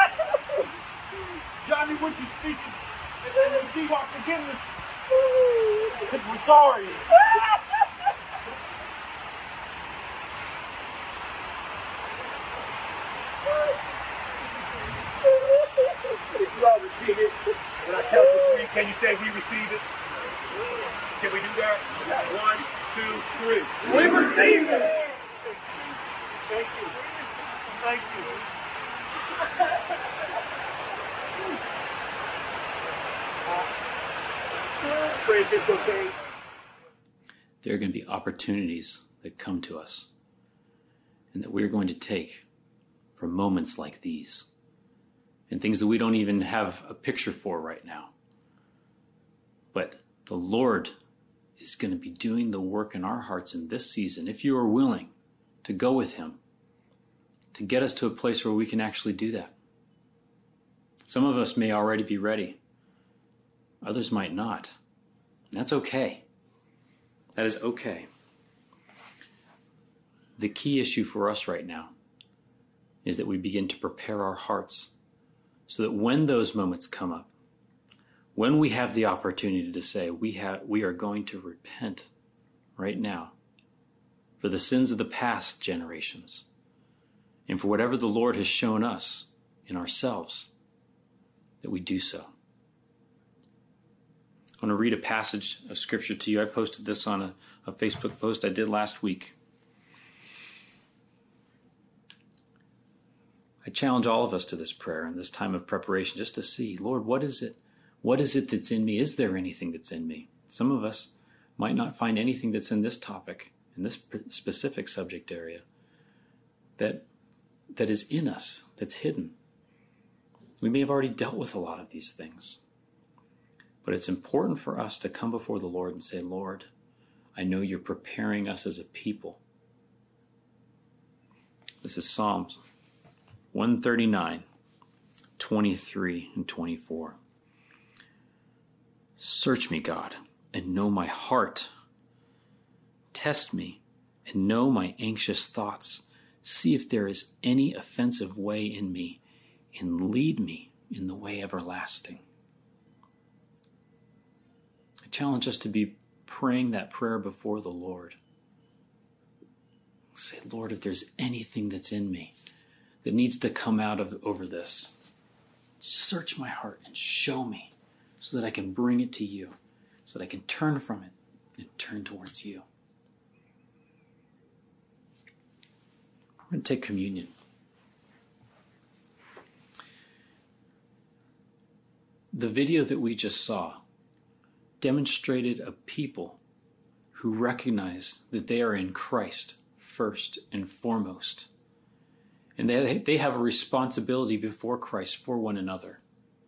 Johnny, would you speak and receive our forgiveness? Because we're sorry. If you all receive it, when I count to three, can you say we receive it? Can we do that? One, two, three. We receive it. Thank you. Thank you. Pray if it's okay. There are going to be opportunities that come to us and that we're going to take from moments like these and things that we don't even have a picture for right now. But the Lord is going to be doing the work in our hearts in this season, if you are willing to go with him, to get us to a place where we can actually do that. Some of us may already be ready. Others might not. That's okay. That is okay. The key issue for us right now is that we begin to prepare our hearts so that when those moments come up, when we have the opportunity to say we have, we are going to repent right now for the sins of the past generations and for whatever the Lord has shown us in ourselves, that we do so. I want to read a passage of Scripture to you. I posted this on a, a Facebook post I did last week. I challenge all of us to this prayer in this time of preparation just to see, Lord, what is it? What is it that's in me? Is there anything that's in me? Some of us might not find anything that's in this topic, in this specific subject area, that that is in us, that's hidden. We may have already dealt with a lot of these things. But it's important for us to come before the Lord and say, Lord, I know you're preparing us as a people. This is Psalms one thirty-nine, twenty-three and twenty-four. Search me, God, and know my heart. Test me and know my anxious thoughts. See if there is any offensive way in me, and lead me in the way everlasting. I challenge us to be praying that prayer before the Lord. Say, Lord, if there's anything that's in me that needs to come out of over this, search my heart and show me so that I can bring it to you, so that I can turn from it and turn towards you. We're going to take communion. The video that we just saw demonstrated a people who recognize that they are in Christ first and foremost. And they, they have a responsibility before Christ for one another.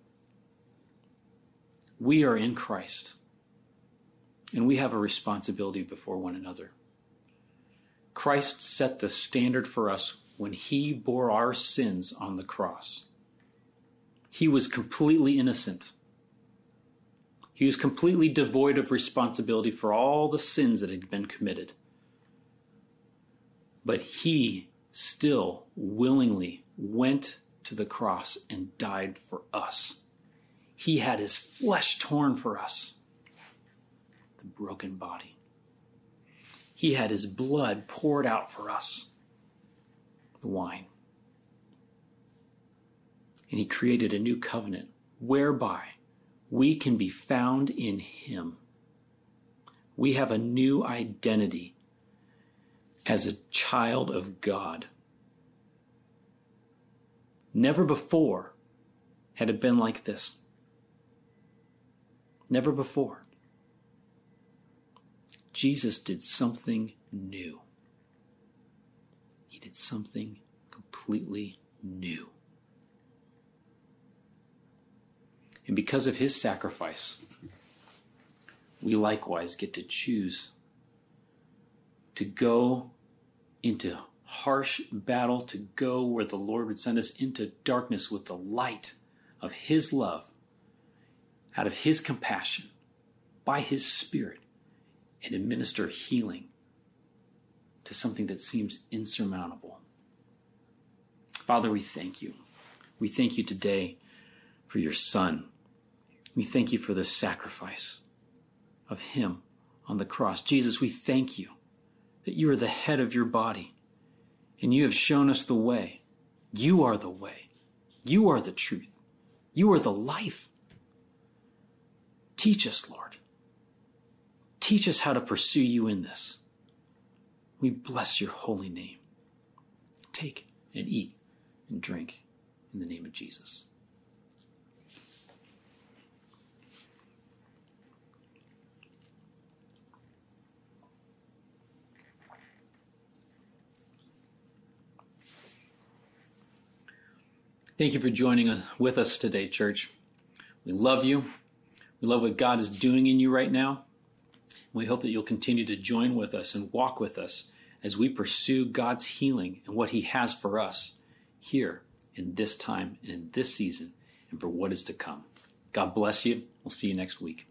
We are in Christ, and we have a responsibility before one another. Christ set the standard for us when he bore our sins on the cross. He was completely innocent. He was completely devoid of responsibility for all the sins that had been committed. But he still willingly went to the cross and died for us. He had his flesh torn for us, the broken body. He had his blood poured out for us, the wine. And he created a new covenant whereby we can be found in him. We have a new identity as a child of God. Never before had it been like this. Never before. Jesus did something new. He did something completely new. And because of his sacrifice, we likewise get to choose to go into harsh battle, to go where the Lord would send us into darkness with the light of his love, out of his compassion, by his Spirit, and administer healing to something that seems insurmountable. Father, we thank you. We thank you today for your Son. We thank you for the sacrifice of him on the cross. Jesus, we thank you that you are the head of your body, and you have shown us the way. You are the way. You are the truth. You are the life. Teach us, Lord. Teach us how to pursue you in this. We bless your holy name. Take and eat and drink in the name of Jesus. Thank you for joining us, with us today, church. We love you. We love what God is doing in you right now. We hope that you'll continue to join with us and walk with us as we pursue God's healing and what he has for us here in this time and in this season and for what is to come. God bless you. We'll see you next week.